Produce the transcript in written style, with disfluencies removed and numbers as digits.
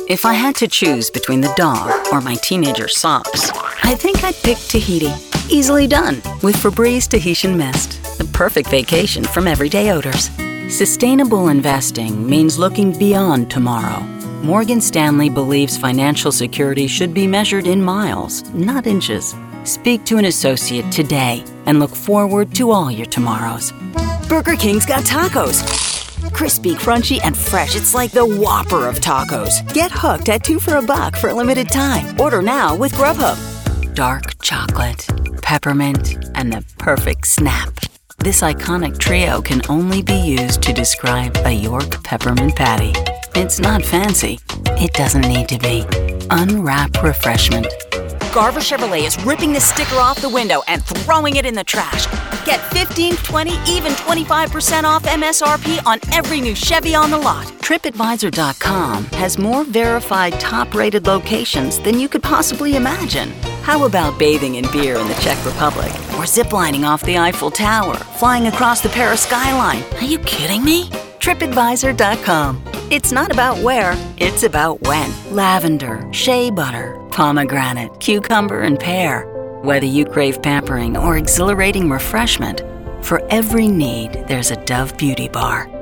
If I had to choose between the dog or my teenager socks, I think I'd pick Tahiti. Easily done with Febreze Tahitian Mist, the perfect vacation from everyday odors. Sustainable investing means looking beyond tomorrow. Morgan Stanley believes financial security should be measured in miles, not inches. Speak to an associate today and look forward to all your tomorrows. Burger King's got tacos. Crispy, crunchy, and fresh. It's like the Whopper of tacos. Get hooked at 2 for $1 for a limited time. Order now with Grubhub. Dark chocolate, peppermint, and the perfect snap. This iconic trio can only be used to describe a York peppermint patty. It's not fancy. It doesn't need to be. Unwrap refreshment. Garver Chevrolet is ripping the sticker off the window and throwing it in the trash. Get 15, 20, even 25% off MSRP on every new Chevy on the lot. TripAdvisor.com has more verified top-rated locations than you could possibly imagine. How about bathing in beer in the Czech Republic? Or ziplining off the Eiffel Tower? Flying across the Paris skyline? Are you kidding me? TripAdvisor.com. It's not about where, it's about when. Lavender, shea butter, pomegranate, cucumber, and pear. Whether you crave pampering or exhilarating refreshment, for every need, there's a Dove Beauty Bar.